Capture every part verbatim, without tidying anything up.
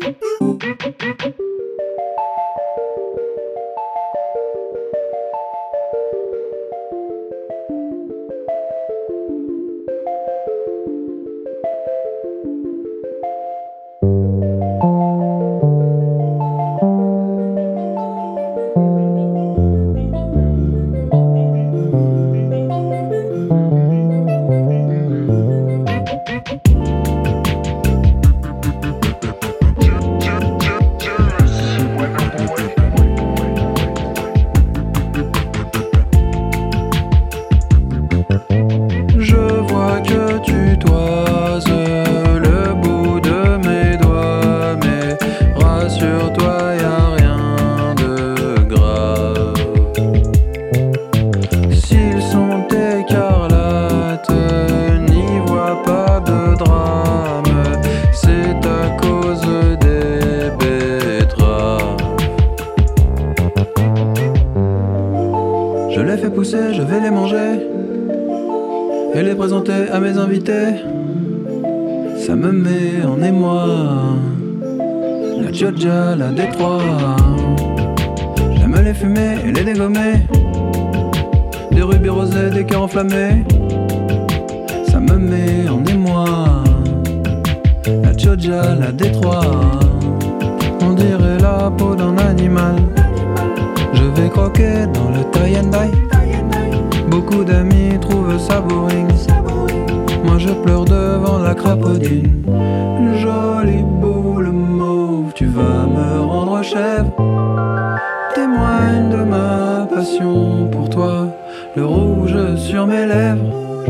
Je les fais pousser, je vais les manger et les présenter à mes invités. Ça me met en émoi, la Georgia, la Détroit. J'aime les fumer et les dégommer, des rubis rosés, des cœurs enflammés. Ça me met en émoi, la Georgia, la Détroit. On dirait la peau d'un animal. Je vais croquer dans le tie and die. Beaucoup d'amis trouvent ça boring. Moi je pleure devant la crapaudine. Jolie boule mauve, tu vas me rendre chèvre. Témoigne de ma passion pour toi, le rouge sur mes lèvres.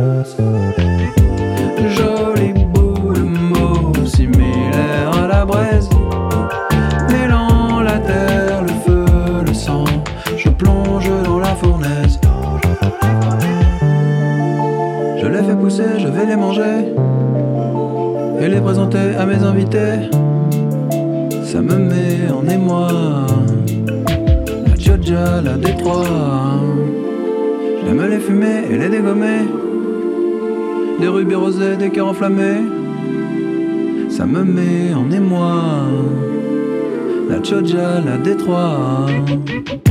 Jolie boule mauve, similaire à la braise, mêlant la terre, le feu, le sang. Je plonge dans la fournaise. Je les fais pousser, je vais les manger et les présenter à mes invités. Ça me met en émoi, la Georgia, la Détroit. J'aime les fumer et les dégommer, des rubis rosés, des cœurs enflammés. Ça me met en émoi, la Georgia, la Détroit.